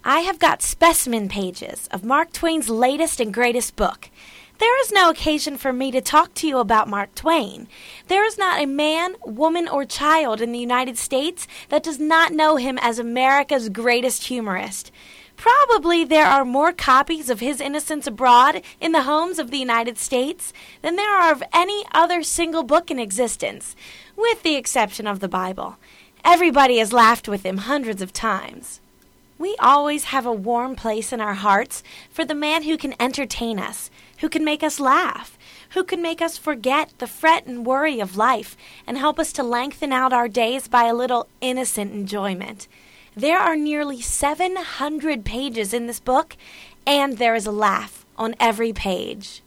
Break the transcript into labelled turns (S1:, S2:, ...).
S1: I have got specimen pages of Mark Twain's latest and greatest book. There is no occasion for me to talk to you about Mark Twain. There is not a man, woman, or child in the United States that does not know him as America's greatest humorist. Probably there are more copies of His Innocents Abroad in the homes of the United States than there are of any other single book in existence, with the exception of the Bible. Everybody has laughed with him hundreds of times. We always have a warm place in our hearts for the man who can entertain us, who can make us laugh, who can make us forget the fret and worry of life and help us to lengthen out our days by a little innocent enjoyment. There are nearly 700 pages in this book, and there is a laugh on every page.